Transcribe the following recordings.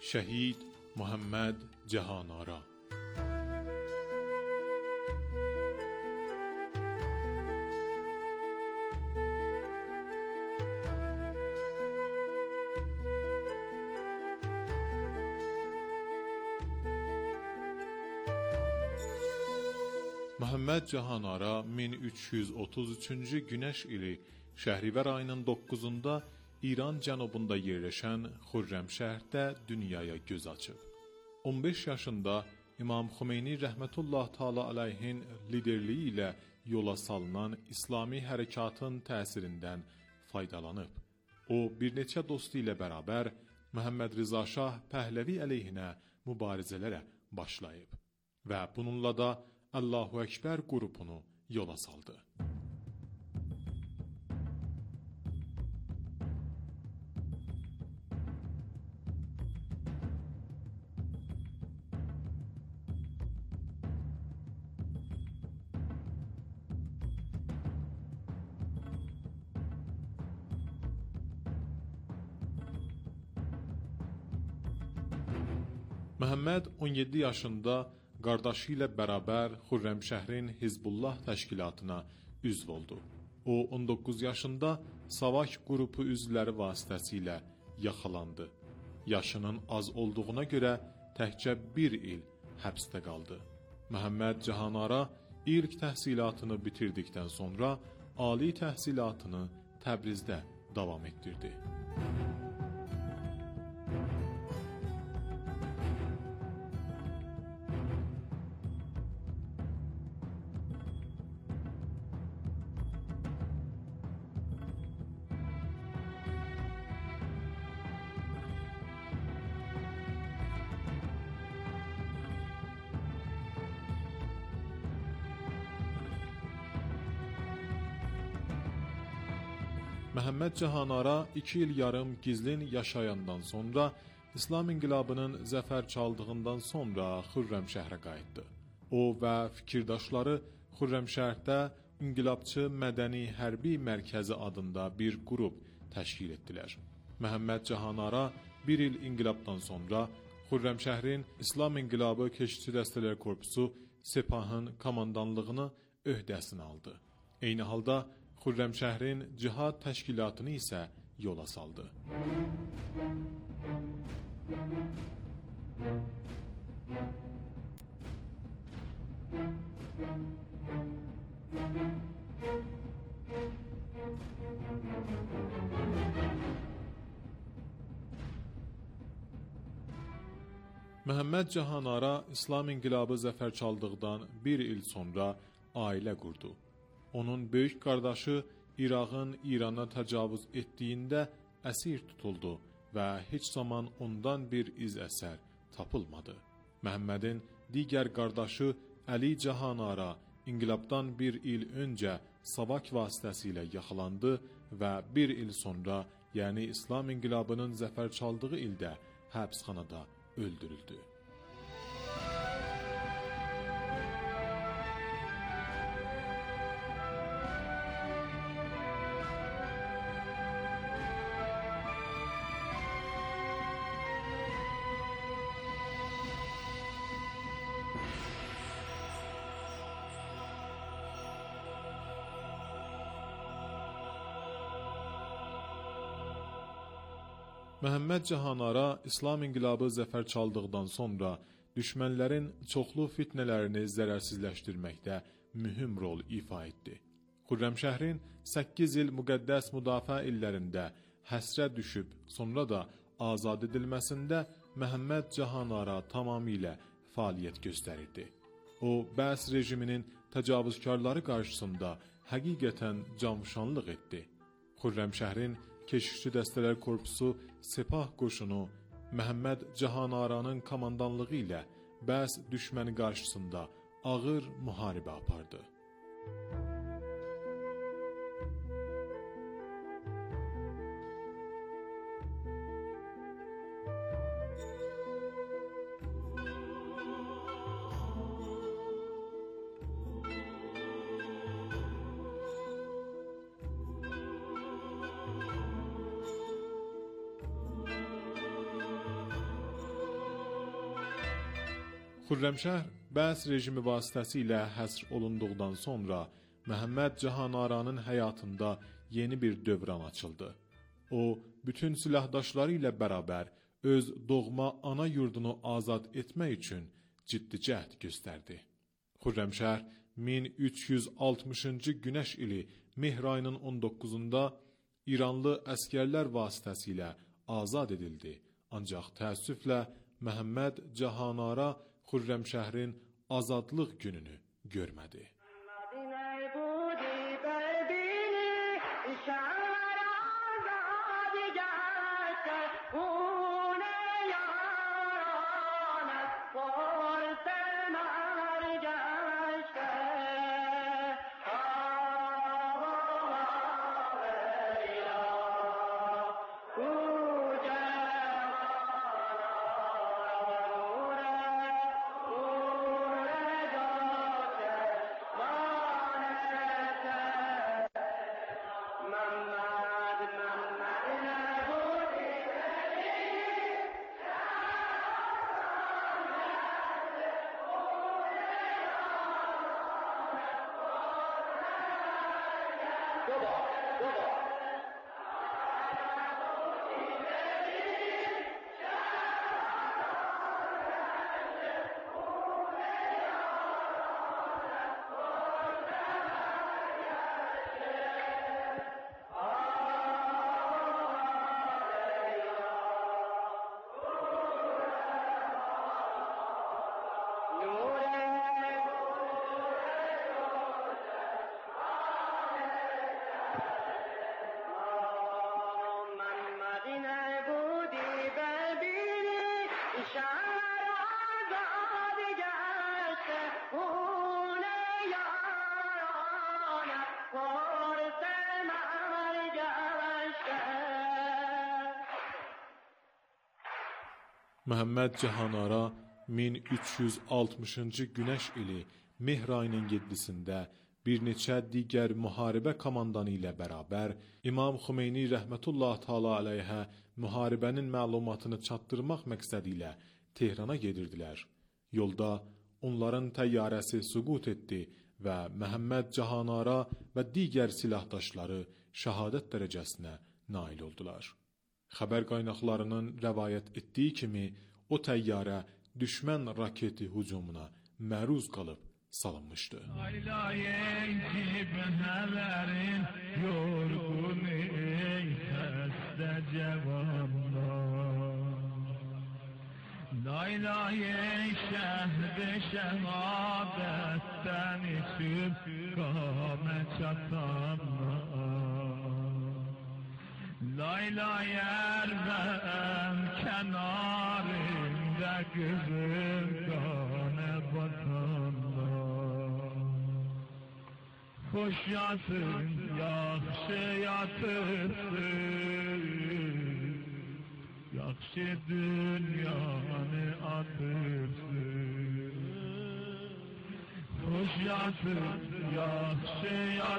شهید محمد جهان‌آرا. Muhammed Cahanara 1333-cü Günəş ili Şəhrivər ayının 9-da İran cənubunda yerləşən Xürrəmşəhərdə dünyaya göz açıb. 15 yaşında İmam Xümeyni rəhmətullah təala aleyhin liderliyi ilə yola salınan İslami hərəkatın təsirindən faydalanıb. O, bir neçə dostu ilə bərabər Məhəmməd Rıza Şah Pəhləvi əleyhinə mübarizələrə başlayıb və bununla da Allahu Ekber qrupunu yola saldı. Məhəmməd 17 yaşında qardaşı ilə bərabər Xürrəmşəhrin Hizbullah təşkilatına üzv oldu. O 19 yaşında Savak qrupu üzvləri vasitəsilə yaxalandı. Yaşının az olduğuna görə təkcə bir il həbsdə qaldı. Məhəmməd Cahanara ilk təhsilatını bitirdikdən sonra ali təhsilatını Təbrizdə davam etdirdi. Məhəmməd Cahanara 2 il yarım gizlin yaşayandan sonra İslam inqilabının zəfər çaldığından sonra Xürrəmşəhrə qayıtdı. O və fikirdaşları Xürrəmşəhərdə İnqilabçı Mədəni Hərbi Mərkəzi adında bir qrup təşkil etdilər. Məhəmməd Cahanara 1 il inqilabdan sonra Xürrəmşəhrin İslam İnqilabı Keşikçi Dəstələr Korpusu Sepahın komandanlığını öhdəsinə aldı. Eyni halda Xürrəmşəhrin cihad təşkilatını isə yola saldı. Məhəmməd Cahanara İslam İnqilabı zəfər çaldıqdan bir il sonra ailə qurdu. Onun böyük qardaşı İraqın İrana təcavüz etdiyində əsir tutuldu və heç zaman ondan bir iz əsər tapılmadı. Məhəmmədin digər qardaşı Əli Cahanara İnqilabdan bir il öncə Savak vasitəsilə yaxalandı və bir il sonra, yəni İslam İnqilabının zəfər çaldığı ildə həbsxanada öldürüldü. Məhəmməd Cahanara İslam İnqilabı zəfər çaldıqdan sonra düşmənlərin çoxlu fitnələrini zərərsizləşdirməkdə mühüm rol ifa etdi. Xürrəmşəhrin 8 il müqəddəs müdafiə illərində həsrə düşüb, sonra da azad edilməsində Məhəmməd Cahanara tamamilə fəaliyyət göstərirdi. O, Bəs rejiminin təcavüzkarları qarşısında həqiqətən canfşanlıq etdi. Xürrəmşəhrin Keşikçi Dəstələr Korpusu Sepah qoşunu Məhəmməd Cahanara'nın komandanlığı ilə Bəs düşməni qarşısında ağır müharibə apardı. Xürrəmşəhr Bəs rejimi vasitəsilə həsr olunduqdan sonra Məhəmməd Cahanara'nın həyatında yeni bir dövran açıldı. O, bütün silahdaşları ilə bərabər öz doğma ana yurdunu azad etmək üçün ciddi cəhd göstərdi. Xürrəmşəhr 1360-cı günəş ili Mehr ayının 19-da İranlı əskərlər vasitəsilə azad edildi. Ancaq təəssüflə Məhəmməd Cahanara Xürrəmşəhrin azadlıq gününü görmədi. Məhəmməd Cahanara 1360-cı günəş ili Mehr ayının 7-sində bir neçə digər müharibə komandanı ilə bərabər İmam Xümeyni rəhmətullah təala əleyhə müharibənin məlumatını çatdırmaq məqsədi ilə Tehrana gedirdilər. Yolda onların təyyarəsi süqut etdi və Məhəmməd Cahanara və digər silahdaşları şəhadət dərəcəsinə nail oldular. Xəbər qaynaqlarının rəvayət etdiyi kimi o təyyarə düşmən raketi hücumuna məruz qalıb salınmışdı. Laylay şehde şehadetten içip kâmet çatanlar Laylay erven kenarında kızım kâne batanlar Hoş yatın, yaxşı yatırsın Yaxşı dünyanı atırsın Hoş yatır, yaxşı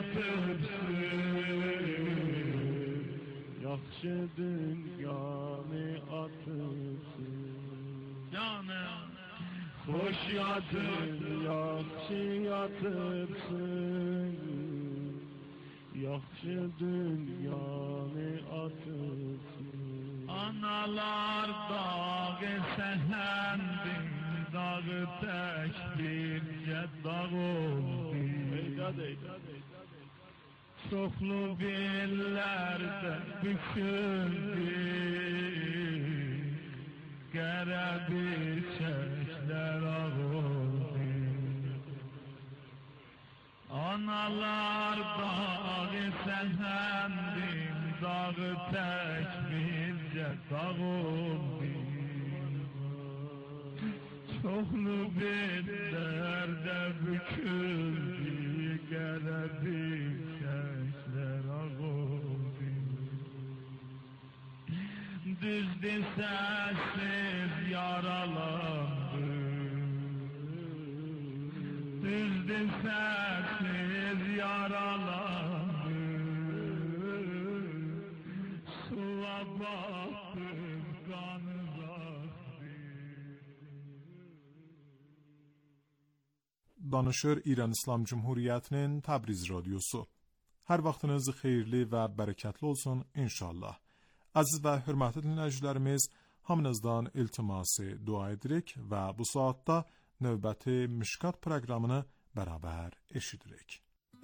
yatırsın Yaxşı dünyanı atırsın Canım Hoş yatır, yaxşı yatırsın Yaxşı dünyanı atırsın Analar dağı səhəndin, dağı tək bircə dağ oldu. Çoxlu bellərdə büküldü, qərəbi çəklər ağ oldu. Analar dağı səhəndin, dağı tək bircə dağ oldu Çoxlu bellərdə büküldü Qərəbi çəklər ağ oldu Düzdü səssiz yaralandı Düzdü səssiz yaralandı baktım kanı baktı danışır İran İslam Cumhuriyeti'nin Təbriz radyosu. Hər vaxtınız xeyirli və bərəkətli olsun inşallah. Aziz və hörmətli dinləyicilərimiz, hamınızdan iltiması dua edirik və bu saatda növbəti Mişkat proqramını bərabər eşidirik.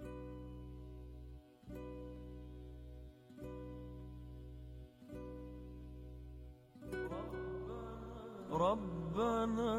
ربنا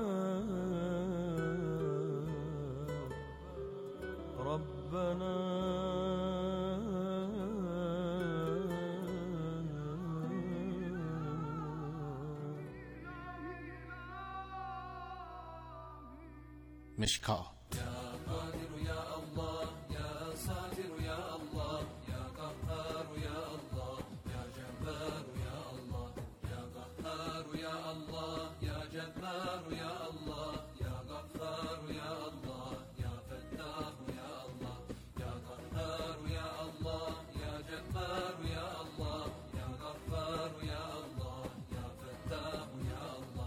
مشکات يا قادر يا الله يا ساتر يا الله يا قهار يا الله يا جبار يا الله يا قهار يا الله يا جبار يا الله يا غفار يا الله يا فتاح يا الله يا قهار يا الله يا جبار يا الله يا غفار يا الله يا فتاح يا الله.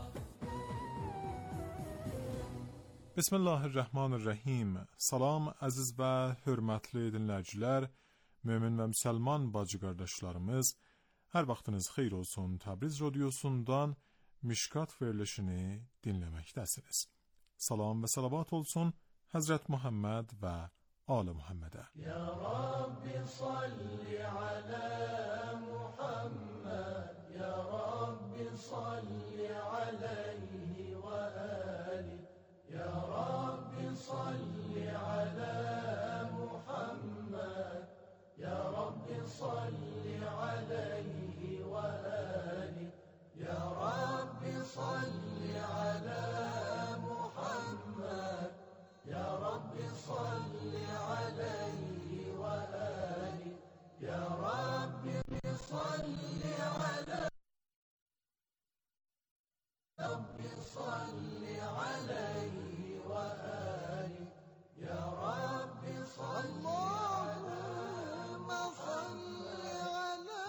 Bismillahirrahmanirrahim. Salam əziz və hörmətli dinləyicilər, mömin və müsəlman bacı qardaşlarımız, hər vaxtınız xeyir olsun. Təbriz radyosundan Mişkat verilişini dinləməkdəsiniz. Salam və salavat olsun Həzrət Muhammed və Ali Muhammedə. Ya Rabbi salli ala Muhammed, Ya Rabbi salli alayhi və ali. Ya Rabbi salli ala Muhammed, Ya Rabbi salli alayhi ve ali. Ya Rabbi salli ala Muhammed, Ya Rabbi salli alayhi ve ali. Ya Rabbi salli ala Rabbi salli alayhi ve ali. Ya Rabbi salli Allahümme salli ala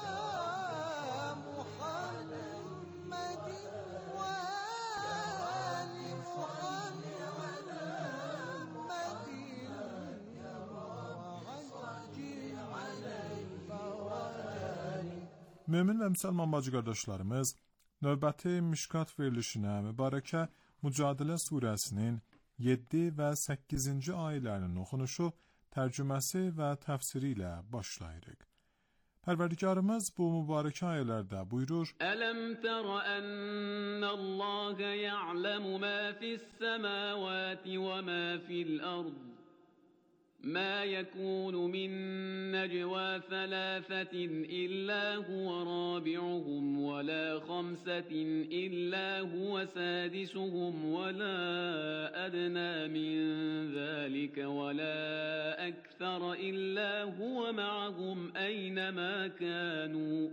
Muhammedin ve ali salli ala Muhammedin ya Rabbi salli alayhi ve ali. Mömin və müsəlman bacı qardaşlarımız, növbəti Mişkat verilişinə mübarəkə Mücadilə surəsinin 7 və 8-ci ayələrinin oxunuşu, tərcüməsi və təfsiri ilə başlayırıq. Pərverdigarımız bu mübarək ayələrdə buyurur: Ələm tərə ennəllâhe ya'ləmu mə fis-səmâvâti və mə fil-ərd. ما يكون من نجوى ثلاثة إلا هو رابعهم ولا خمسة إلا هو سادسهم ولا أدنى من ذلك ولا أكثر إلا هو معهم أينما كانوا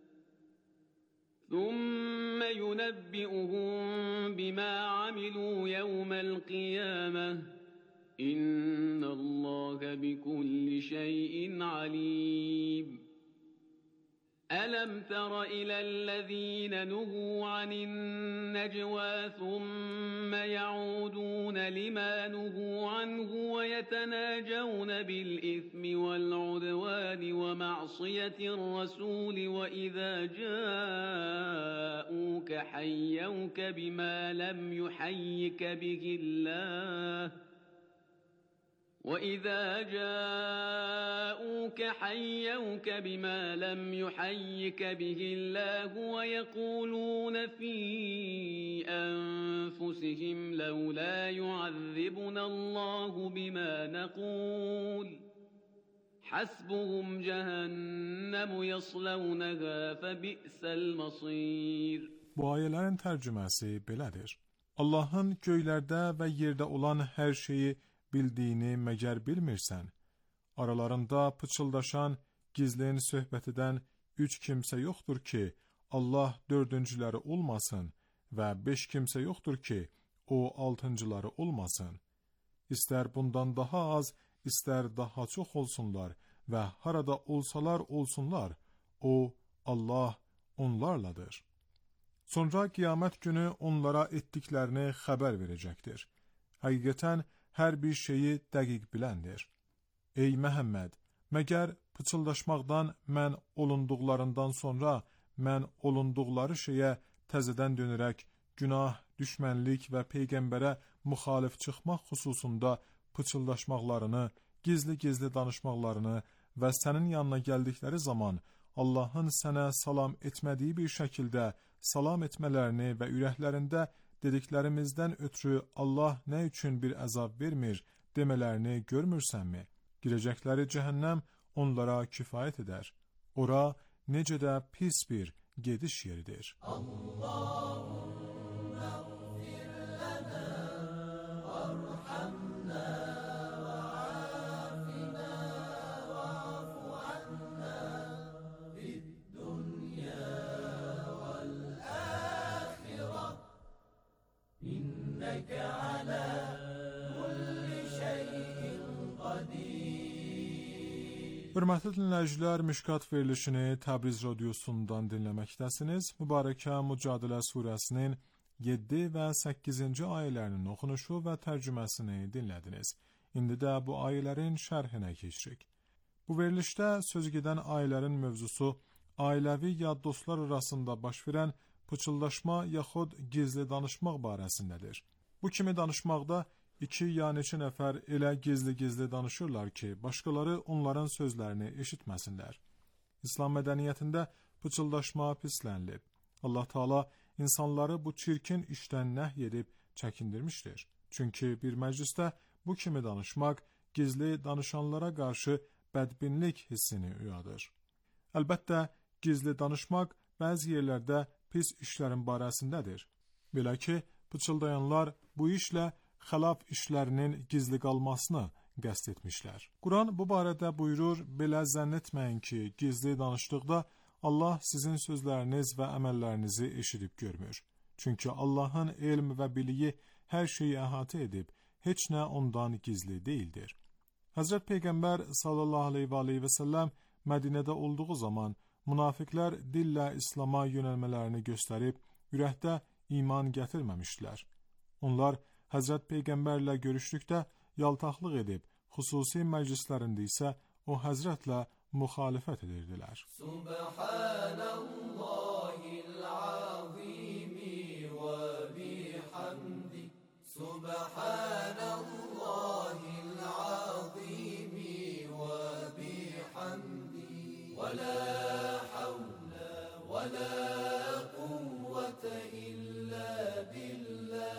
ثم ينبئهم بما عملوا يوم القيامة إن الله بكل شيء عليم. ألم تر إلى الذين نهوا عن النجوى ثم يعودون لما نهوا عنه ويتناجون بالإثم والعدوان ومعصية الرسول وإذا جاءوك حيوك بما لم يحيك به الله وإذا جاءوك حيوك بما لم يحيك به الله ويقولون في أنفسهم لولا يعذبنا الله بما نقول حسبهم جهنم يصلونها فبئس المصير. Bu ayələrin tərcüməsi belədir: Allahın göylərdə və yerdə olan hər şeyi bildiyini məgər bilmirsən? Aralarında pıçıldaşan, gizlin söhbət edən 3 kimsə yoxdur ki, Allah 4-cüləri olmasın və 5 kimsə yoxdur ki, o 6-cıları olmasın. İstər bundan daha az, istər daha çox olsunlar və harada olsalar olsunlar, o Allah onlarladır. Sonra qiyamət günü onlara etdiklərini xəbər verəcəkdir. Həqiqətən, hər bir şeyi dəqiq biləndir. Ey Məhəmməd, məgər pıçıldaşmaqdan mən olunduqlarından sonra mən olunduqları şeyə təzədən dönərək günah, düşmənlik və Peyğəmbərə müxalif çıxmaq xüsusunda pıçıldaşmaqlarını, gizli-gizli danışmaqlarını və sənin yanına gəldikləri zaman Allahın sənə salam etmədiyi bir şəkildə salam etmələrini və ürəklərində dediklərimizdən ötürü Allah nə üçün bir əzab vermir demələrini görmürsənmi? Girəcəkləri cəhənnəm onlara kifayət edər. Ora necə də pis bir gediş yeridir. Hörmətli dinləyicilər, Mişkat verilişini Təbriz radiosundan dinləməkdəsiniz. Mübarəkə Mücadilə surəsinin 7 və 8-ci ayələrinin oxunuşu və tərcüməsini dinlədiniz. İndi də bu ayələrin şərhinə keçirik. Bu verilişdə söz gedən ayələrin mövzusu ailəvi ya dostlar arasında baş verən pıçıldaşma yaxud gizli danışmaq barəsindədir. Bu kimi danışmaqda 2 ya neçə nəfər elə gizli-gizli danışırlar ki, başqaları onların sözlərini eşitməsinlər. İslam mədəniyyətində pıçıldaşma pislənilib. Allah Taala insanları bu çirkin işdən nəhy edib çəkindirmişdir. Çünki bir məclisdə bu kimi danışmaq gizli danışanlara qarşı bədbinlik hissini uyadır. Əlbəttə, gizli danışmaq bəzi yerlərdə pis işlərin barəsindədir. Belə ki, pıçıldayanlar bu işlə xilaf işlərinin gizli qalmasını qəsd etmişlər. Quran bu barədə buyurur, belə zənn etməyin ki, gizli danışdıqda Allah sizin sözləriniz və əməllərinizi eşidib görmür. Çünki Allahın elm və biliyi hər şeyi əhatə edib, heç nə ondan gizli deyildir. Həzrət Peyğəmbər sallallahu aleyhi və səlləm Mədinədə olduğu zaman münafiqlər dillə İslama yönəlmələrini göstərib, ürəkdə iman gətirməmişdilər. Onlar Həzrət Peyğəmbərlə görüşdükdə yaltaqlıq edib, xüsusi məclislərində isə o Həzrətlə müxalifət edirdilər. Subhanallahil azimi və bihamdi Subhanallahil azimi və bihamdi və la havlə və la quvvətə illə billah.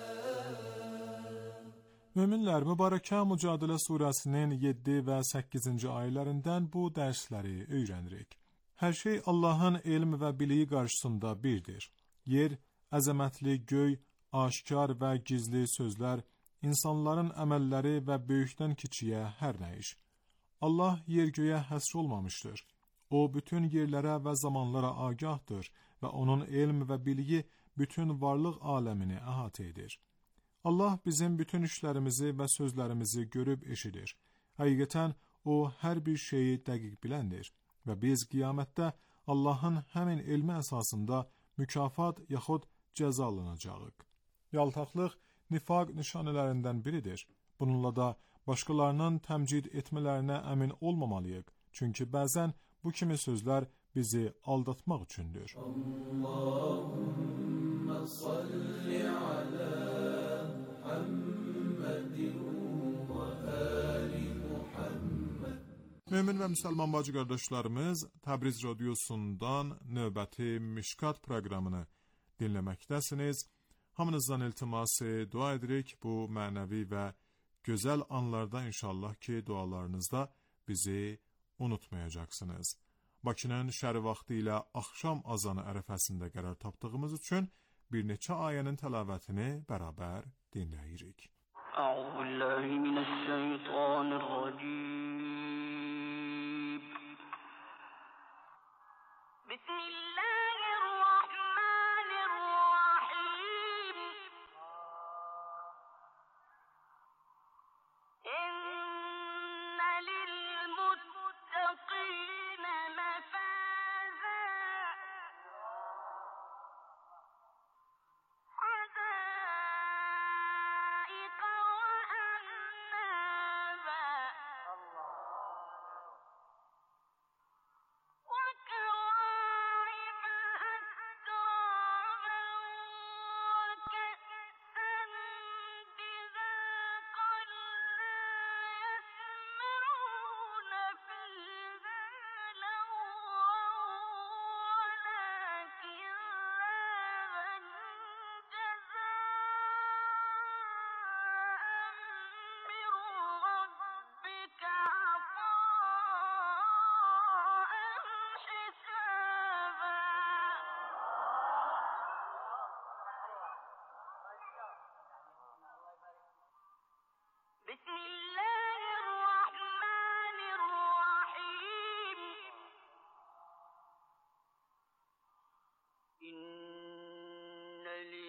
Möminlər, Mübarəkə Mücadilə surəsinin 7 və 8-ci ayələrindən bu dərsləri öyrənirik. Hər şey Allahın elm və biliyi qarşısında birdir. Yer, əzəmətli göy, aşkar və gizli sözlər, insanların əməlləri və böyükdən kiçiyə hər nə iş. Allah yer-göyə həsr olmamışdır. O, bütün yerlərə və zamanlara agahdır və onun elm və biliyi bütün varlıq aləmini əhatə edir. Allah bizim bütün işlərimizi və sözlərimizi görüb eşidir. Həqiqətən, o hər bir şeyi dəqiq biləndir və biz qiyamətdə Allahın həmin elmi əsasında mükafat yaxud cəzalanacağıq. Yaltaqlıq nifaq nişanələrindən biridir. Bununla da başqalarının təmcid etmələrinə əmin olmamalıyıq. Çünki bəzən bu kimi sözlər bizi aldatmaq üçündür. Allahümme salli ala Muhammedin və ali Muhammed. Mömin və müsəlman bacı qardaşlarımız, Təbriz radiosundan növbəti Mişkat proqramını dinləməkdəsiniz. Hamınızdan iltiması dua edirik bu mənəvi və gözəl anlarda inşallah ki, dualarınızda bizi unutmayacaqsınız. Bakının şəri vaxtı ilə axşam azanı ərəfəsində qərar tapdığımız üçün bir neçə ayənin təlavətini bərabər dinləyirik. Euzubillahimineşşeytanirracim. Bismillah. حدائق وأعنابا إن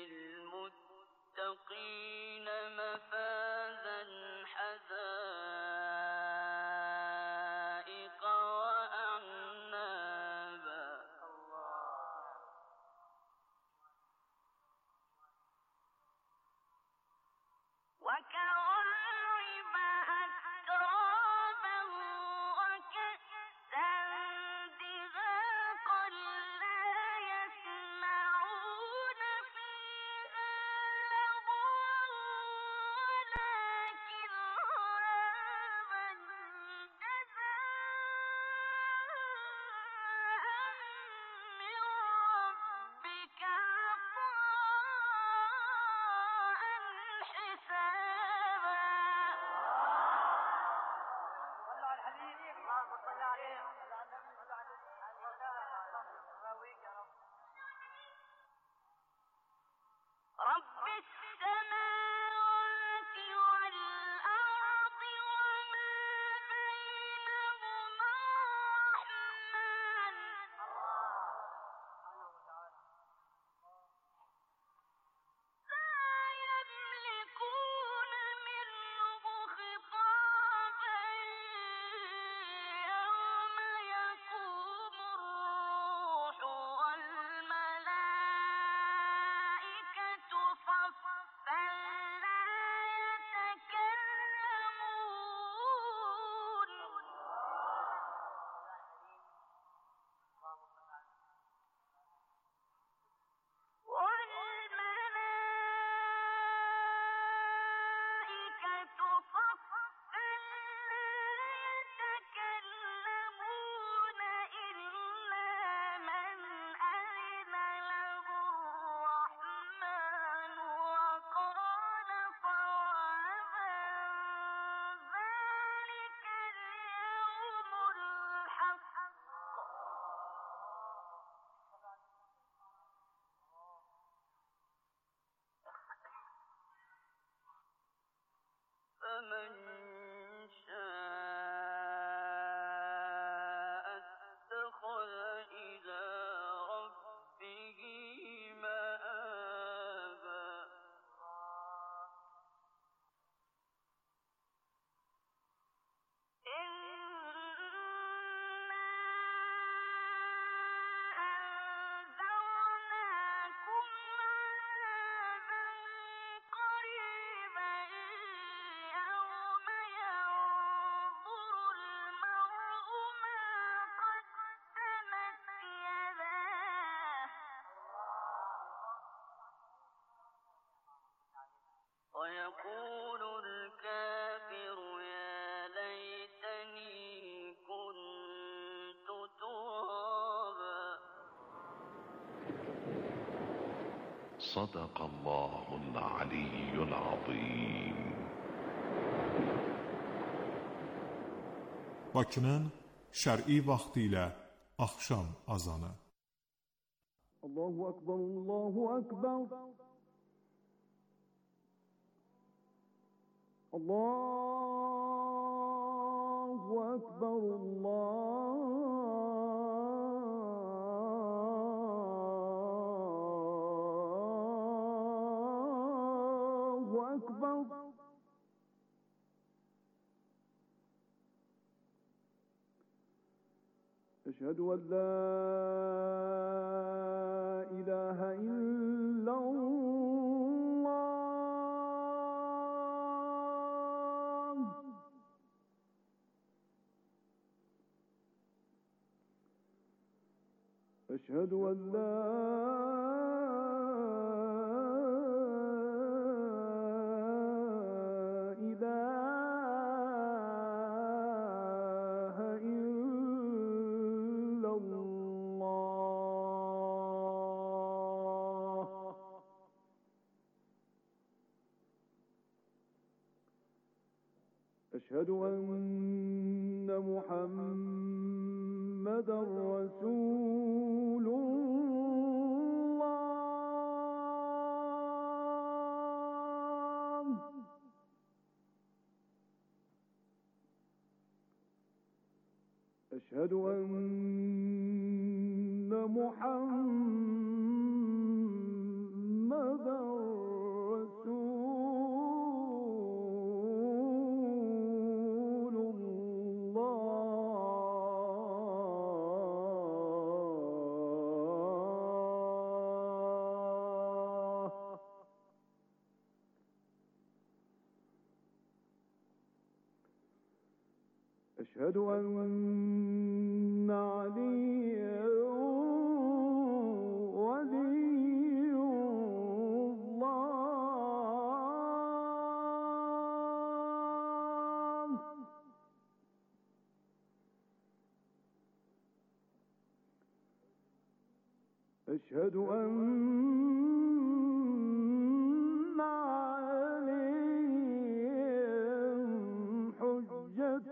للمتقين مفازا حدائق وأعنابا وكواعب أترابا وكأسا دهاقا لا يسمعون فيها لغوا ولا كذابا جزاء من ربك عطاء حسابا. صلوا على الحبيب اللهم صل عليه وعلى النبي رب السماوات والأرض وما بينهما الرحمن لا يملكون منه خطابا يوم يقوم الروح والملائكة صفا لا يتكلمون والملائكة صفا لا يتكلمون إلا من أذن له الرحمن وقال صوابا ذلك اليوم الحق. فمن شاء اتخذ إلى ربه مآبا. إنا أنذرناكم عذابا قريبا يوم ينظر المرء ما قدمت يداه ويقول الكافر يا ليتني كنت ترابا. صدق الله العلي العظيم. Bakının şər'i vaxtı ilə axşam azanı. Allahu Ekber, Allahu Ekber. Allahu Ekber, Allahu Ekber. أشهد أن لا إله إلا الله. أشهد أن لا إله إلا الله. أشهد أن محمدا رسول الله. أشهد أن محمدا أشهد أن عليا ولي الله. أشهد أن عليهم حجة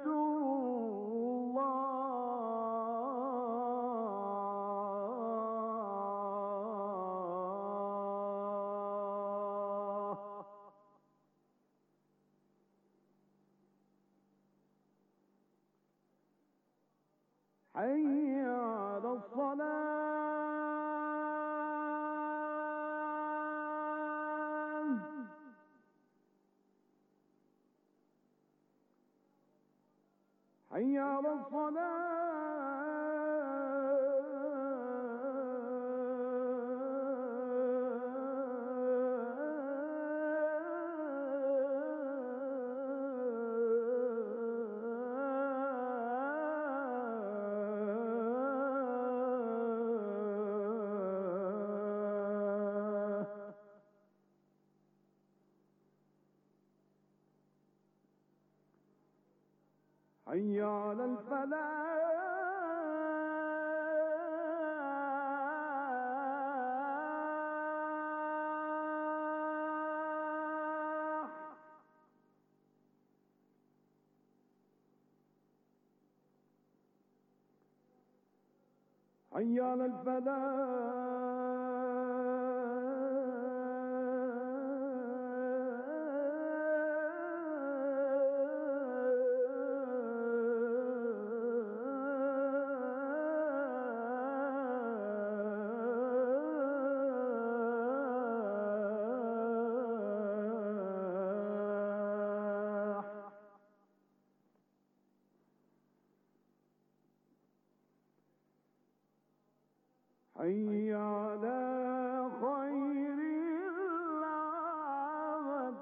الله. حي على الصلاة. حي على الصلاة. حي على الفلاح. حي على الفلاح. حي على خير العمل.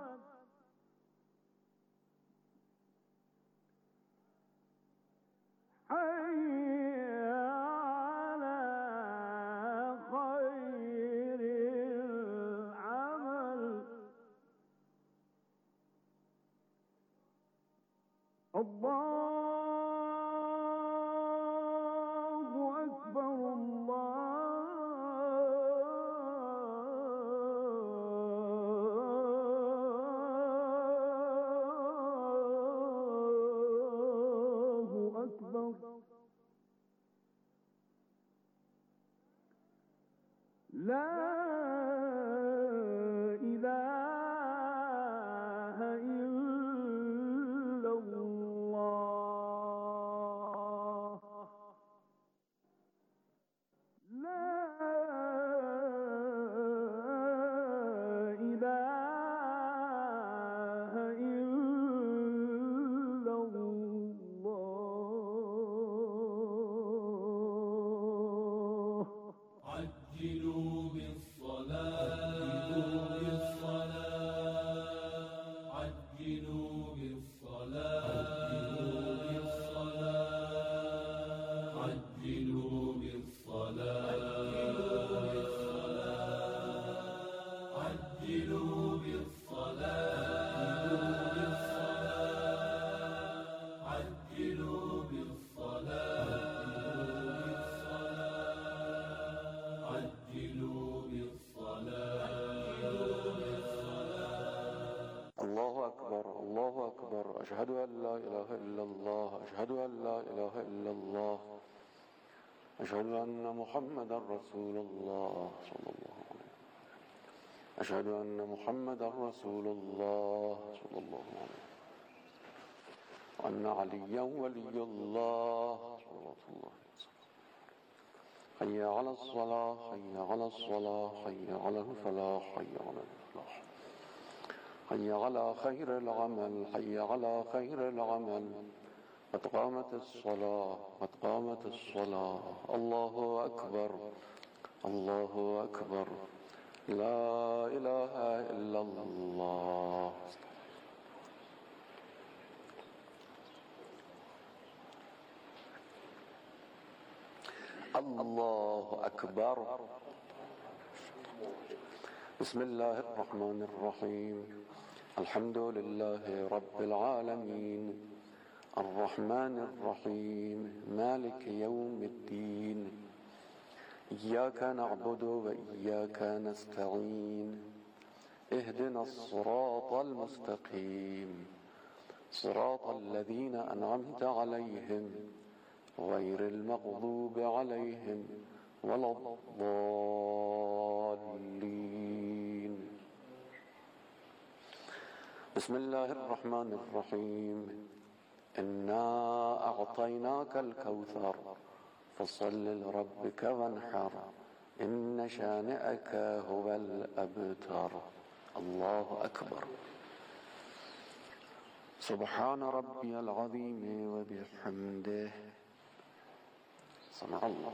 حي على خير العمل. الله أكبر. الله أكبر. لا إله إلا الله. لا إله إلا الله. عجلوا بالصلاة عجلوا بالصلاة عجلوا بالصلاة عجلوا بالصلاة عجلوا بالصلاة عجلوا بالصلاة. الله أكبر الله أكبر. أشهد أن لا إله إلا الله. أشهد أن لا إله إلا الله. أشهد أن محمدا رسول الله صلى الله عليه وسلم. أشهد أن محمدا رسول الله صلى الله عليه وسلم. وأن عليا ولي الله صلى الله عليه وسلم. حي على الصلاة حي على الصلاة حي على الفلاح حي على الفلاح. حي على خير العمل حي على خير العمل. قد قامت الصلاة قد قامت الصلاة. الله أكبر الله أكبر. لا إله إلا الله. الله أكبر. بسم الله الرحمن الرحيم. الحمد لله رب العالمين الرحمن الرحيم مالك يوم الدين إياك نعبد وإياك نستعين اهدنا الصراط المستقيم صراط الذين أنعمت عليهم غير المغضوب عليهم ولا الضالين. بسم الله الرحمن الرحيم. إنا أعطيناك الكوثر فصل لربك وانحر إن شانئك هو الأبتر. الله أكبر. سبحان ربي العظيم وبحمده. سمع الله.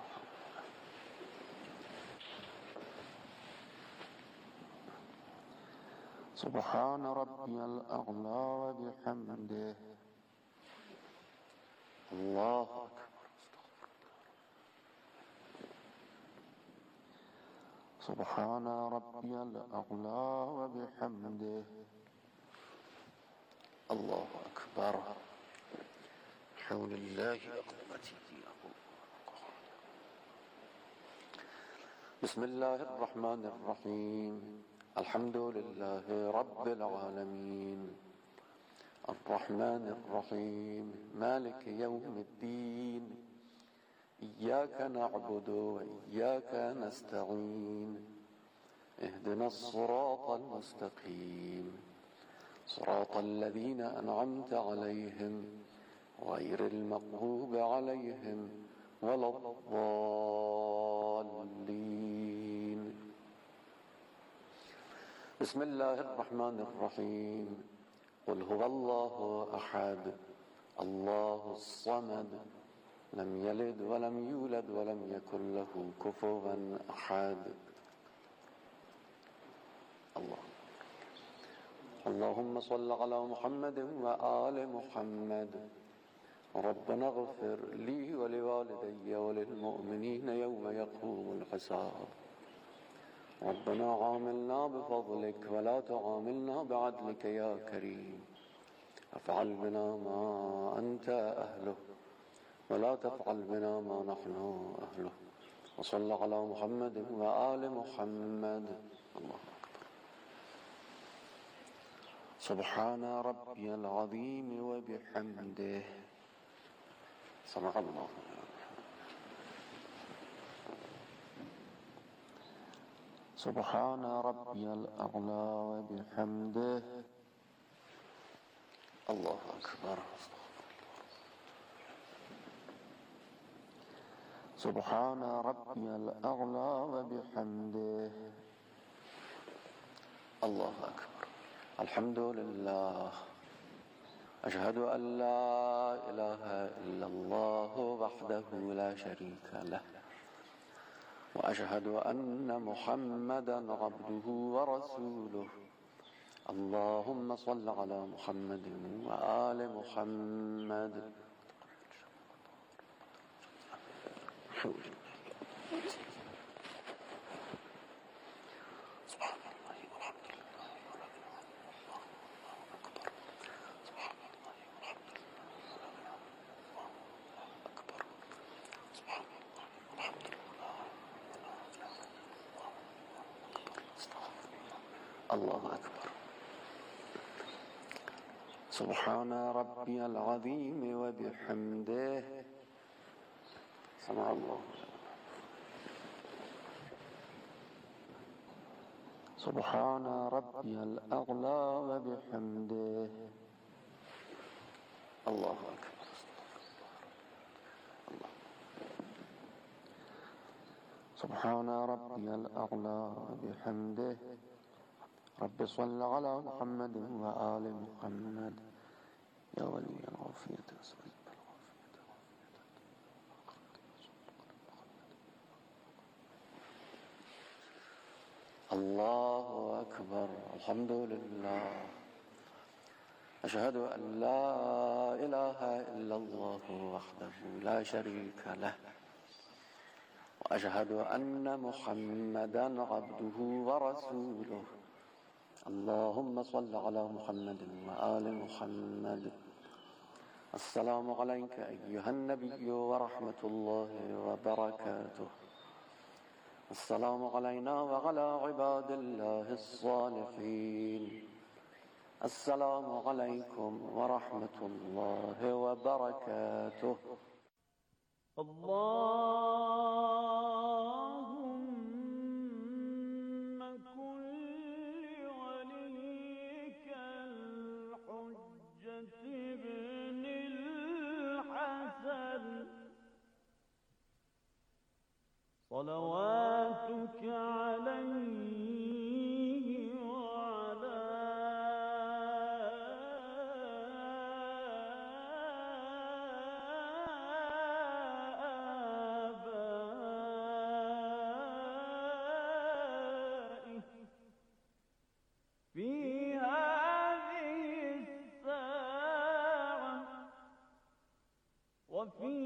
سبحان ربي الأعلى وبحمده. الله أكبر. سبحان ربي الأعلى وبحمده. الله أكبر. حول الله أقوته. بسم الله الرحمن الرحيم. الحمد لله رب العالمين الرحمن الرحيم مالك يوم الدين إياك نعبد وإياك نستعين اهدنا الصراط المستقيم صراط الذين أنعمت عليهم غير المغضوب عليهم ولا الضالين. بسم الله الرحمن الرحيم. قل هو الله أحد الله الصمد لم يلد ولم يولد ولم يكن له كفوا أحد. اللهم صل على محمد وآل محمد. ربنا اغفر لي ولوالدي وللمؤمنين يوم يقوم الحساب. ربنا عاملنا بفضلك ولا تعاملنا بعدلك يا كريم. افعل بنا ما أنت أهله ولا تفعل بنا ما نحن أهله. وصل على محمد وآل محمد. الله أكبر. سبحان ربي العظيم وبحمده. سمع الله. سبحان ربي الأعلى وبحمده. الله أكبر. سبحان ربي الأعلى وبحمده. الله أكبر. الحمد لله. أشهد أن لا إله إلا الله وحده لا شريك له وأشهد أن محمدا عبده ورسوله. اللهم صل على محمد وآل محمد. سبحان الله والحمد لله ولا إله إلا الله أكبر. سبحان الله والحمد لله أكبر. سبحان الله والحمد لله. الله أكبر. سبحان ربي العظيم وبحمده. سمع الله. سبحان ربي الأعلى وبحمده. الله أكبر. الله. سبحان ربي الأعلى وبحمده. رب صل على محمد وآل محمد يا ولي العافية. الله أكبر. الحمد لله. أشهد أن لا إله إلا الله وحده لا شريك له وأشهد أن محمدا عبده ورسوله. اللهم صل على محمد وآل محمد. السلام عليك أيها النبي ورحمة الله وبركاته. السلام علينا وعلى عباد الله الصالحين. السلام عليكم ورحمة الله وبركاته. اللهم كن لوليك الحجة ابن الحسن صلواتك عليه وعلى آبائه في هذه الساعة وفي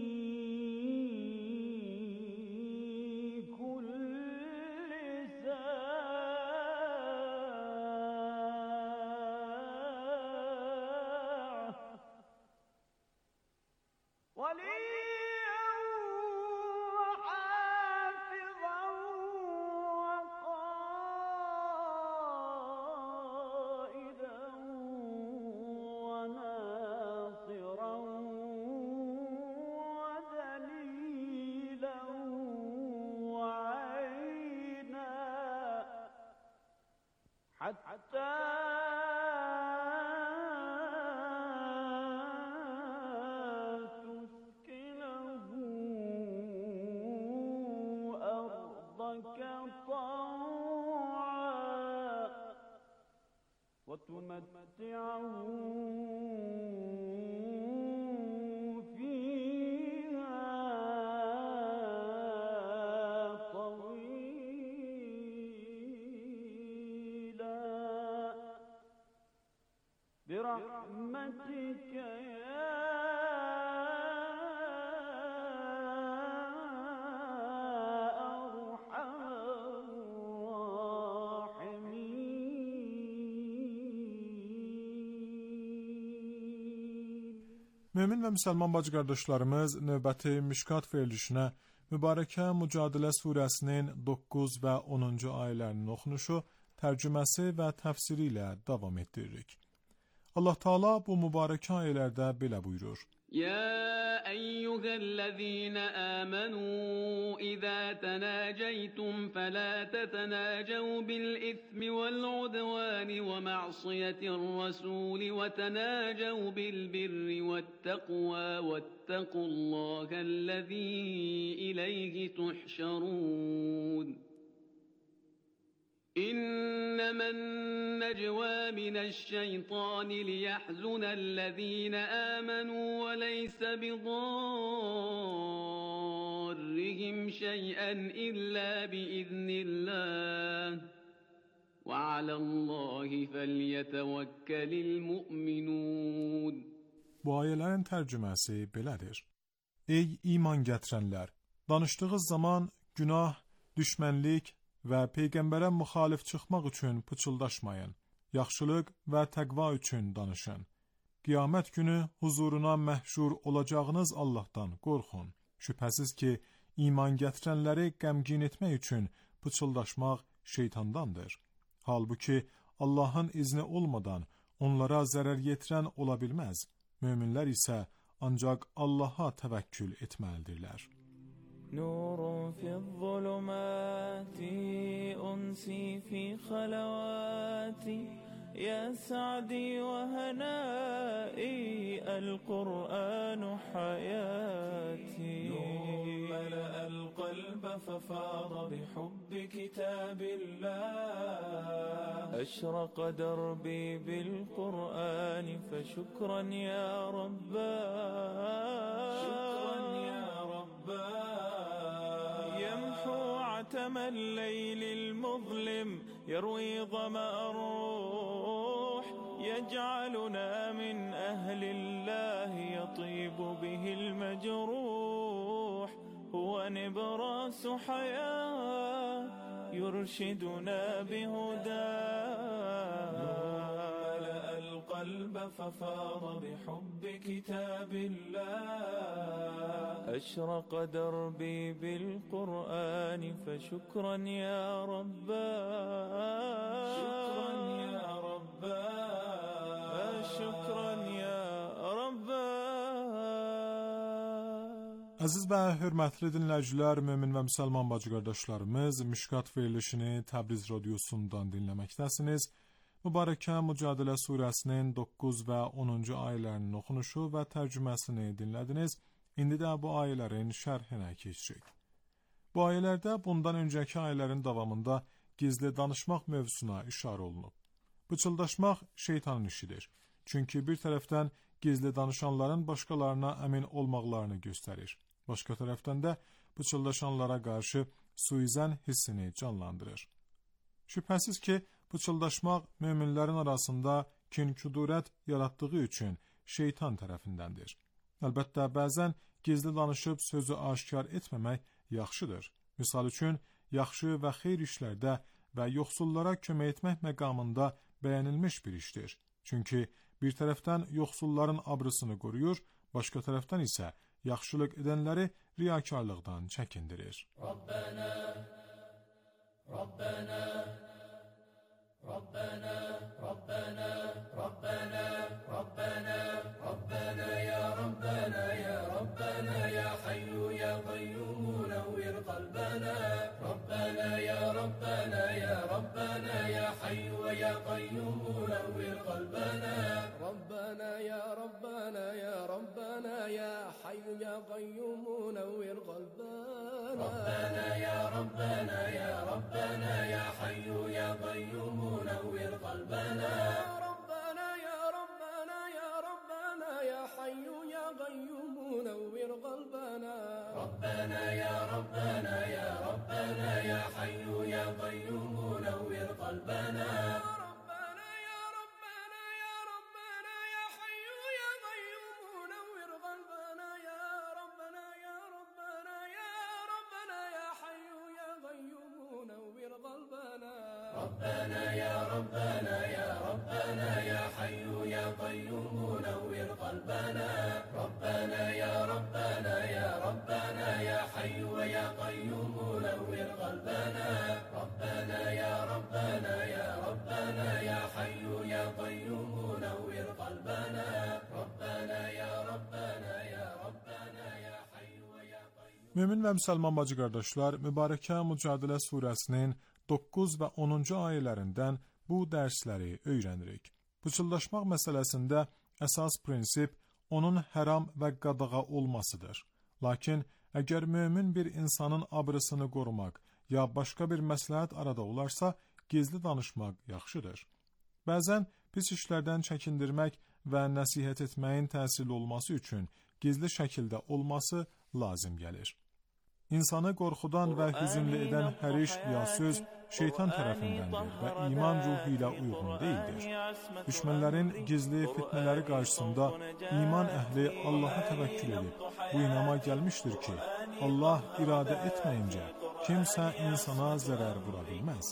وليا وحافظا وقائدا وناصرا ودليلا وعينا حتى طوعا وتمتعه فيها طويلا برحمتك يا Mömin və müsəlman bacı qardaşlarımız, növbəti Mişkat verilişinə Mübarəkə Mücadilə surəsinin 9 və 10-cu ayələrinin oxunuşu, tərcüməsi və təfsiri ilə davam etdiririk. Allah Taala bu mübarəkə ayələrdə belə buyurur: يا أيها الذين آمنوا إذا تناجيتم فلا تتناجوا بالإثم والعدوان ومعصية الرسول وتناجوا بالبر والتقوى واتقوا الله الذي إليه تحشرون. إنما النجوى من الشيطان ليحزن الذين آمنوا وليس بضارهم شيئا إلا بإذن الله وعلى الله فليتوكل المؤمنون. Bu ayələrin tərcüməsi belədir: Ey iman gətirənlər! Danışdığınız zaman günah, düşmənlik və Peyğəmbərə müxalif çıxmaq üçün pıçıldaşmayın. Yaxşılıq və təqva üçün danışın. Qiyamət günü huzuruna məhşur olacağınız Allahdan qorxun. Şübhəsiz ki, iman gətirənləri qəmgin etmək üçün pıçıldaşmaq şeytandandır. Halbuki Allahın izni olmadan onlara zərər yetirən ola bilməz. Möminlər isə ancaq Allaha təvəkkül etməlidirlər. نور في الظلمات أنسي في خلواتي يا سعدي وهنائي القرآن حياتي. نور ملأ القلب ففاض بحب كتاب الله أشرق دربي بالقرآن فشكرا يا رباه. شكرا يا رباه. يمحو عتم الليل المظلم يروي ظمأ الروح يجعلنا من أهل الله يطيب به المجروح. هو ونبراس حياة يرشدنا بهداه. ملأ القلب ففاض بحب كتاب الله. أشرق دربي بالقرآن فشكرا يا رباه. شكرا يا رباه. شكرا يا رباه. Aziz və hörmətli dinləyicilər, mömin və müsəlman bacı qardaşlarımız, Mişkat verilişini Təbriz radiosundan dinləməkdəsiniz. Mübarəkə Mücadilə surəsinin 9 və 10-cu ayələrinin oxunuşu və tərcüməsini dinlədiniz. İndi də bu ayələrin şərhinə keçirik. Bu ayələrdə bundan öncəki ayələrin davamında gizli danışmaq mövzusuna işarə olunub. Pıçıldaşmaq şeytanın işidir. Çünki bir tərəfdən gizli danışanların başqalarına əmin olmaqlarını göstərir. Başqa tərəfdən də pıçıldaşanlara qarşı suizən hissini canlandırır. Şübhəsiz ki, pıçıldaşmaq möminlərin arasında kin-kudurət yaratdığı üçün şeytan tərəfindəndir. Əlbəttə, bəzən gizli danışıb sözü aşkar etməmək yaxşıdır. Misal üçün, yaxşı və xeyir işlərdə və yoxsullara kömək etmək məqamında bəyənilmiş bir işdir. Çünki bir tərəfdən yoxsulların abrısını qoruyur, başqa tərəfdən isə yaxşılıq edənləri riyakarlıqdan çəkindirir. Rabbana, Rabbana, Rabbana, Rabbana, Rabbana, Rabbana, Rabbana, ya Rabbana, ya Rabbana, ya Hayyu, ya Qayyum, nawwir qalbana. Rabbana, ya Rabbana, ya Rabbana, ya Hayyu, ya Qayyum, nawwir qalbana. Rabbana, ya Rabbana, ya Rabbana, ya Hayyu, ya Qayyum, nawwir qalbana. Rabbana, ya Rabbana, ya Rabbana, ya Hayyu, ya Qayyum, نور قلبنا. ربنا يا ربنا يا ربنا يا حي يا قيوم نور قلبنا. ربنا يا ربنا يا ربنا يا حي يا قيوم نور قلبنا. ربنا يا ربنا يا ربنا يا حي يا قيوم نور قلبنا. يا ربنا يا ربنا يا ربنا يا حي يا قيوم نور قلبنا. ربنا يا ربنا يا ربنا يا حي يا قيوم نور قلبنا. ربنا يا ربنا يا ربنا يا حي يا قيوم نور قلبنا. ربنا يا ربنا يا ربنا يا حي يا قيوم نور قلبنا. ربنا يا ربنا يا ربنا يا حي يا قيوم. Mömin və müsəlman bacı qardaşlar, Mübarəkə Mücadilə surəsinin 9 və 10-cu ayələrindən bu dərsləri öyrənirik. Pıçıldaşmaq məsələsində əsas prinsip onun haram və qadağa olmasıdır. Lakin əgər mömin bir insanın abrısını qorumaq ya başqa bir məsləhət arada olarsa, gizli danışmaq yaxşıdır. Bəzən pis işlərdən çəkindirmək və nəsihət etməyin təsirli olması üçün gizli şəkildə olması lazım gəlir. İnsanı qorxudan və hüzünlü edən hər iş ya söz şeytan tərəfindəndir və iman ruhu ilə uyğun deyildir. Düşmənlərin gizli fitnələri qarşısında iman əhli Allaha təvəkkül edib bu inama gəlmişdir ki, Allah iradə etməyincə kimsə insana zərər vura bilməz.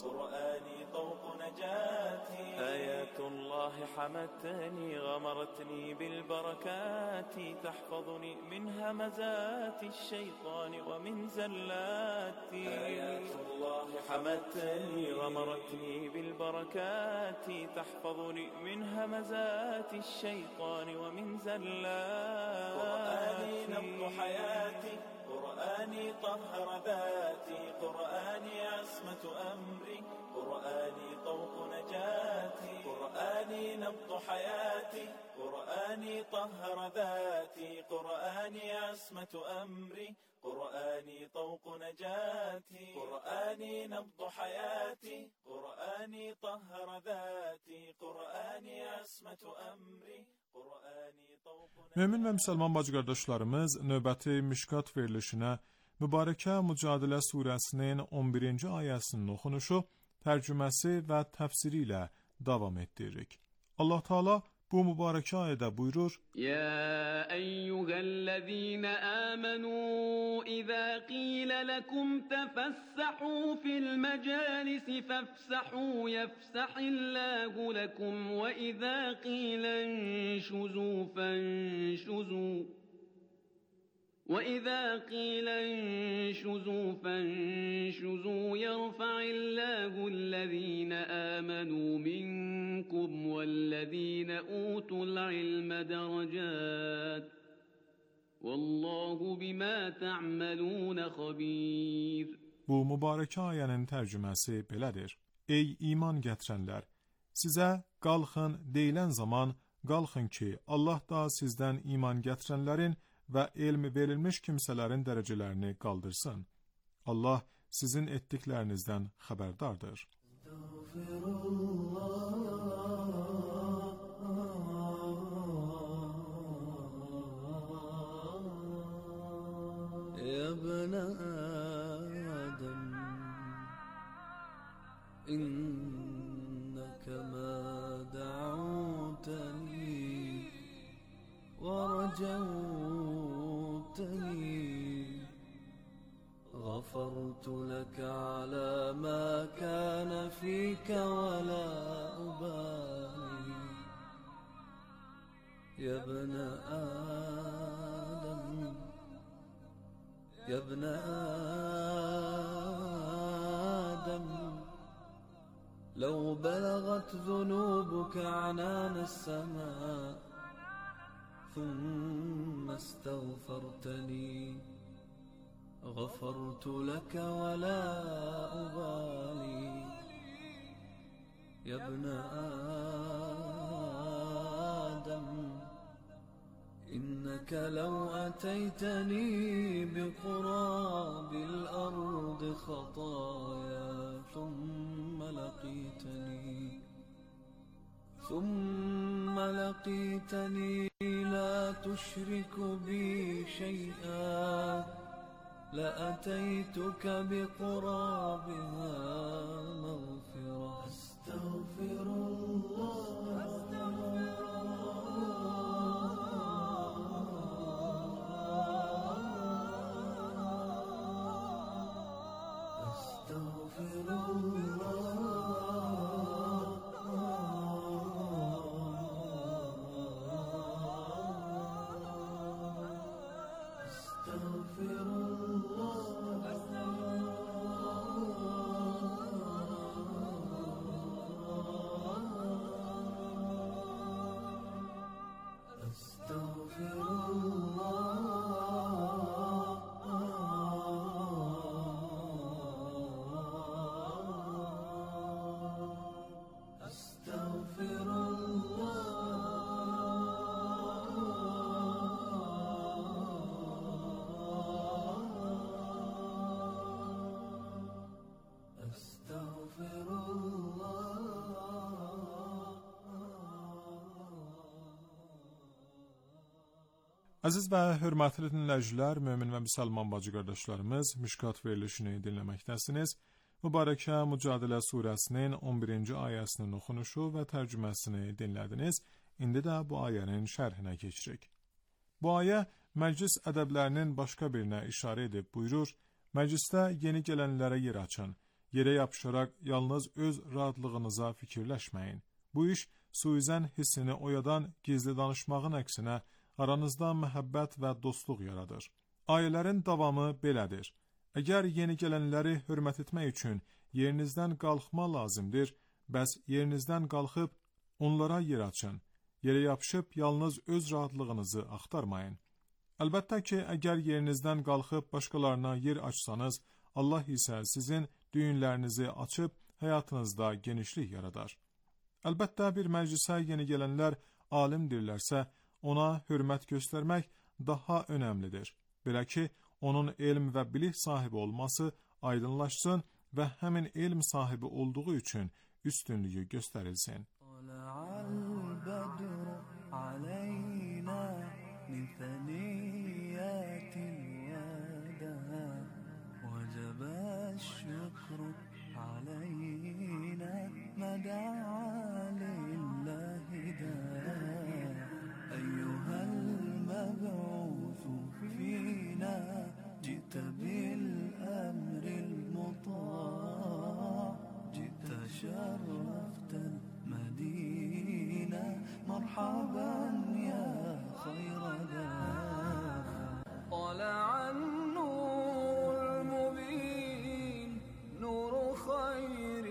الله حمتني غمرتني بالبركات تحفظني من همزات الشيطان ومن زلاتي. آيات الله حمتني غمرتني بالبركات تحفظني من همزات الشيطان ومن زلاتي. قرآني نبض حياتي قرآني طهر ذاتي قرآني عصمة أمري قرآني طوق نجاتي قرآني نبض حياتي قرآني طهر ذاتي قرآني عصمة أمري قرآني طوق نجاتي قرآني نبض حياتي قرآني طهر ذاتي قرآني عصمة أمري. Mömin və müsəlman bacı qardaşlarımız, növbəti Mişkat verilişinə Mübarəkə Mücadilə surəsinin 11-ci ayəsinin oxunuşu, tərcüməsi və təfsiri ilə davam etdiririk. Allah Taala Bu mübarək ayədə buyurur: يا أيها الذين آمنوا إذا قيل لكم تفسحوا في المجالس فافسحوا يفسح الله لكم وإذا قيل انشزوا فانشزوا يرفع الله الذين آمنوا منكم والذين أوتوا العلم درجات والله بما تعملون خبير. Bu mübarək ayənin tərcüməsi belədir: Ey iman gətirənlər, sizə qalxın deyilən zaman qalxın ki, Allah da sizdən iman gətirənlərin və elm verilmiş kimsələrin dərəcələrini qaldırsın. Allah sizin etdiklərinizdən xəbərdardır. يا ابن آدم إنك ما دعوتني ورجوتني غفرت لك على ما كان فيك ولا أبالي. يا ابن آدم يا ابن آدم لو بلغت ذنوبك عنان السماء ثم استغفرتني غفرت لك ولا أبالي. يا ابن آدم إنك لو أتيتني بقراب الأرض خطايا ثم لقيتني لا تشرك بي شيئا لأتيتك بقرابها مغفرة. أستغفر الله أستغفر Əziz və hörmətli dinləyicilər, mömin və müsəlman bacı qardaşlarımız, Müşkat verilişini dinləməkdəsiniz. Mübarəkə Mücadilə surəsinin 11-ci ayəsinin oxunuşu və tərcüməsini dinlədiniz. İndi də bu ayənin şərhinə keçirik. Bu ayə məclis ədəblərinin başqa birinə işarə edib buyurur: Məclisdə yeni gələnlərə yer açın. Yerə yapışaraq yalnız öz rahatlığınıza fikirləşməyin. Bu iş suizən hissini oyadan gizli danışmağın əksinə aranızda məhəbbət və dostluq yaradır. Ayələrin davamı belədir: Əgər yeni gələnləri hörmət etmək üçün yerinizdən qalxma lazımdır, bəs yerinizdən qalxıb onlara yer açın. Yerə yapışıb yalnız öz rahatlığınızı axtarmayın. Əlbəttə ki, əgər yerinizdən qalxıb başqalarına yer açsanız, Allah isə sizin düyünlərinizi açıb həyatınızda genişlik yaradar. Əlbəttə bir məclisə yeni gələnlər alimdirlərsə, ona hörmət göstərmək daha önəmlidir. Belə ki, onun elm və bilik sahibi olması aydınlaşsın və həmin elm sahibi olduğu üçün üstünlüyü göstərilsin. مرحبا يا خير دافع طلع النور المبين نور خير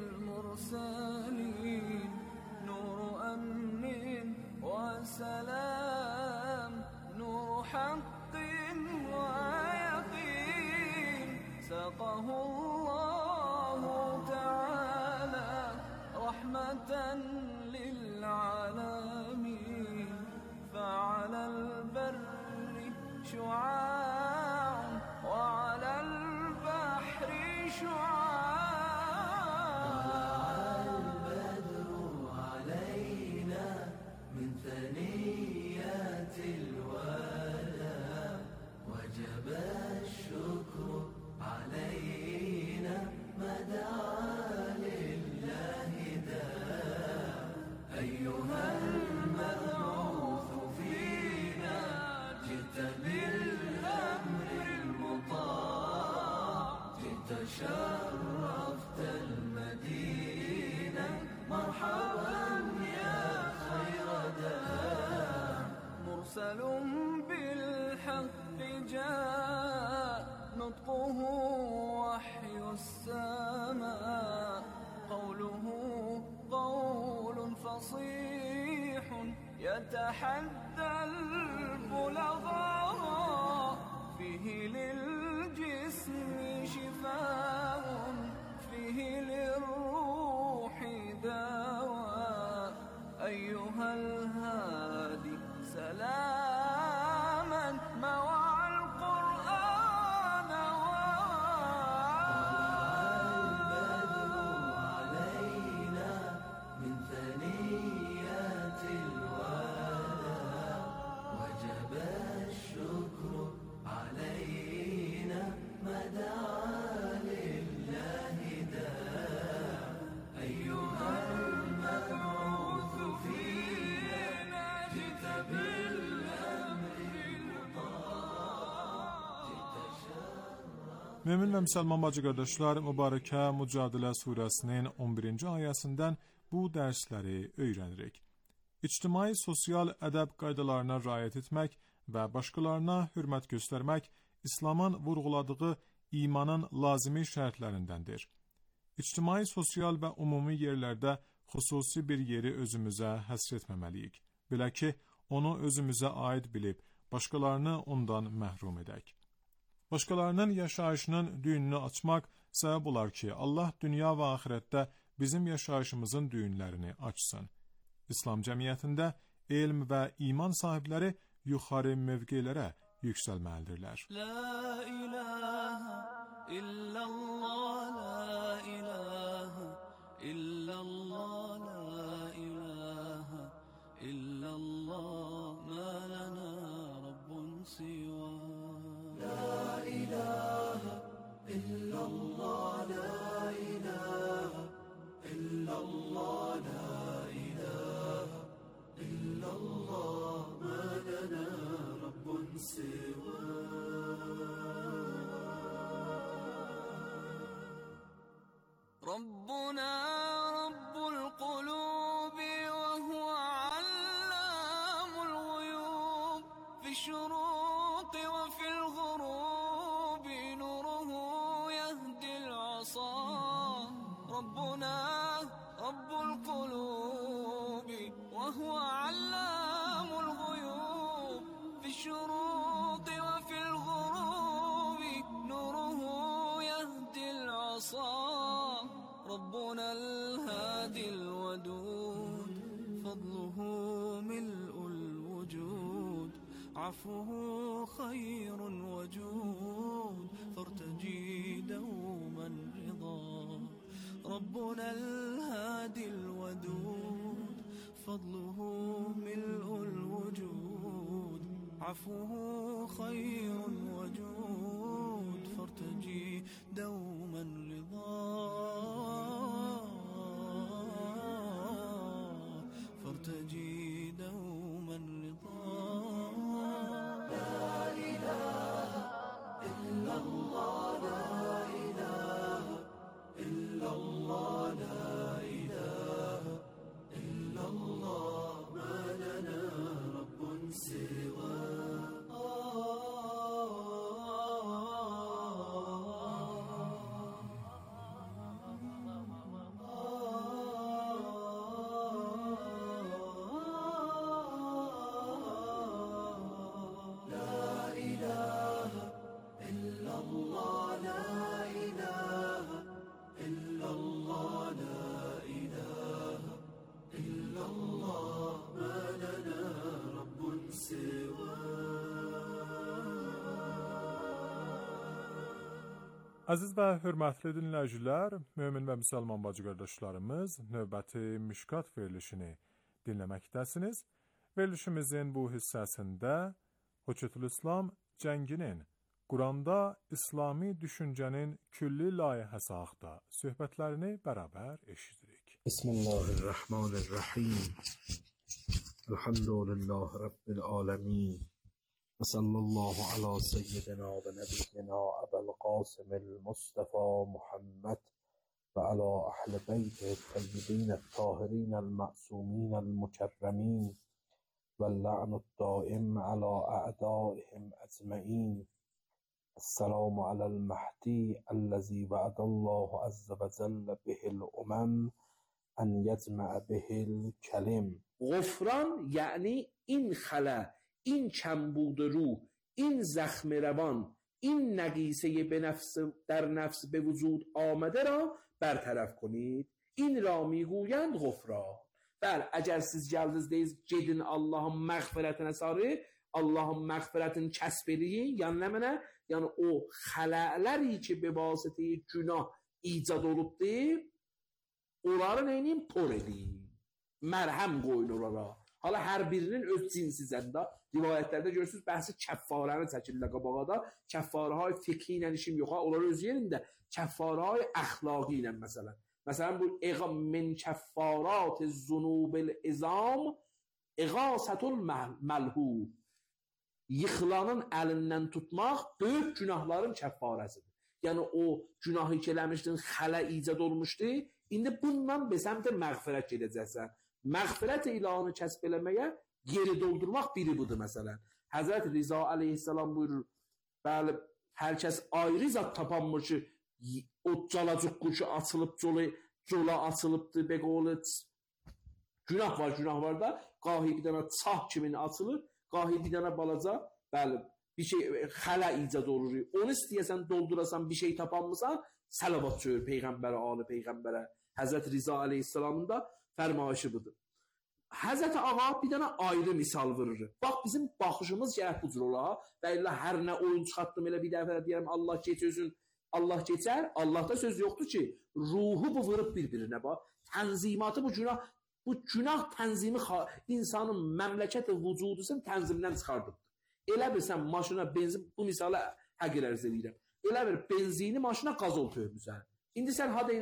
المرسلين نور أمن وسلام نور حق ويقين سقه الله تعالى رحمة للعالمين فعلى البر شعاع وعلى البحر شعاع البدر علينا من ثنيات الوداع وجب الشكر علينا ما دعا لله داع أيها المبعوث فينا جئت بالأمر المطاع جئت شرفت المدينة مرحبا يا خير داع مرسل بالحق جاء نطقه وحي السماء قوله قول فصيح يتحدى البلغاء فيه للجسم شفاء فيه للروح دواء أيها الهادي سلاما موعى القرآن البدر علينا من ثنيات الوداع وجب الشكر علينا ما دعا لله داع أيها المبعوث فينا جئت بالأمر المطاع جئت شرفت. Mömin və müsəlman bacı qardaşlar, Mübarəkə Mücadilə surəsinin 11-ci ayəsindən bu dərsləri öyrənirik. İctimai sosial ədəb qaydalarına riayət etmək və başqalarına hörmət göstərmək İslamın vurğuladığı imanın lazımi şərtlərindəndir. İctimai sosial və ümumi yerlərdə xüsusi bir yeri özümüzə həsr etməməliyik. Belə ki, onu özümüzə aid bilib, başqalarını ondan məhrum edək. Başqalarının yaşayışının düyününü açmaq səbəb olar ki, Allah dünya və axirətdə bizim yaşayışımızın düyünlərini açsın. İslam cəmiyyətində elm və iman sahibləri yuxarı mövqelərə yüksəlməlidirlər. La ilahe illallah, la ilahe illallah, la ilahe illallah, ma lana rabbun siwa. La ilahe illallah, la ilahe illallah, la ilahe illallah, ma lana rabbun siwa. ربنا رب القلوب وهو علام الغيوب في الشروق وفي الغروب نوره يهدي العصا ربنا رب القلوب وهو علام الغيوب في الشروق وفي الغروب نوره يهدي العصا ربنا الهادي الودود فضله ملء الوجود عفوه خير وجود فارتجي دوما رضا ربنا الهادي الودود فضله ملء الوجود عفوه خير وجود فارتجي دوما رضا فارتجي دوما رضا لا إله إلا الله لا إله إلا الله لا إله إلا الله ما Əziz və hörmətli dinləyicilər, mömin və müsəlman bacı qardaşlarımız, növbəti Mişkat verilişini dinləməkdəsiniz. Verilişimizin bu hissəsində Höccətülislam cənginin Quranda İslami düşüncənin külli layihəsi haqqında söhbətlərini bərabər eşidirik. Bismillahirrahmanirrahim. Elhamdülillah Rabbil aləmin. وصلى الله على سيدنا ونبينا أبا القاسم المصطفى محمد وعلى أهل بيته الطيبين الطاهرين المعصومين المكرمين واللعن الدائم على أعدائهم أجمعين. السلام على المهدي الذي وعد الله عز وجل به الأمم أن يجمع به الكلم. غفران یعنی این خلا، این کمبود روح، این زخم روان، این نقیصه در نفس به وجود آمده را برطرف کنید. این را میگویند غفران. اگر siz gəldiniz gedin Allahın məğfirətinə sarı, Allahın məğfirətini kəsb eləyin, yəni nə mənə? Yəni o xələləri ki be vasitə günah icad olubdur, onları neyinin por eləyin. Mərhəm qoyun onlara. Hala hər birinin öz cinsi zəndə rivayətlərdə görürsünüz, bəhsi kəffarəni çəkirlər qabağa da. Kəffarəhay fiqhi ilə işim yox, onlar öz yerində. Kəffarəhay əxlaqi ilə məsələn. Məsələn bu min kəffarat zunubil izam iğasatul məlhub. Yıxılanın əlindən tutmaq böyük günahların kəffarəsidir. Yəni o günahı ki eləmişdin, xələ icad olmuşdu, indi bundan bəsəmdə məğfirət gedəcəksən. Məğfirət ilahını kəsb eləməyə yeri doldurmaq biri budur məsələn. Həzrət Riza aleyhissalam buyurur, bəli, hər kəs ayrı zat tapanmır ki, o calacıq quşu açılıb, cola açılıbdır, beqoğlu, günah var da, qahi bir dənə çah kimini açılır, qahi bir dənə balaca, bəli, bir şey, xələ icad olur. Onu istəyəsən, doldurasan, bir şey tapanmısan, səlavat çöyür Peyğəmbərə, ali Peyğəmbərə. Həzrət Riza aleyhissalamın da fərmayışı budur. Həzrət Ağa bir dənə ayrı misal vurur. Bax bizim baxışımız gərək bu cür ola və illə hər nə oyun çıxartdım elə bir dəfə deyərəm Allah keçirsün, Allah keçər. Allahda söz yoxdur ki, ruhu bu vurub bir-birinə bax. Tənzimatı bu günah tənzimi insanın məmləkət vücudusun tənzimdən çıxardıbdır. Elə bilsən maşına benzin, bu misalı həqiq ərz edirəm. Elə bir benzini maşına qazol töymüsən. İndi sən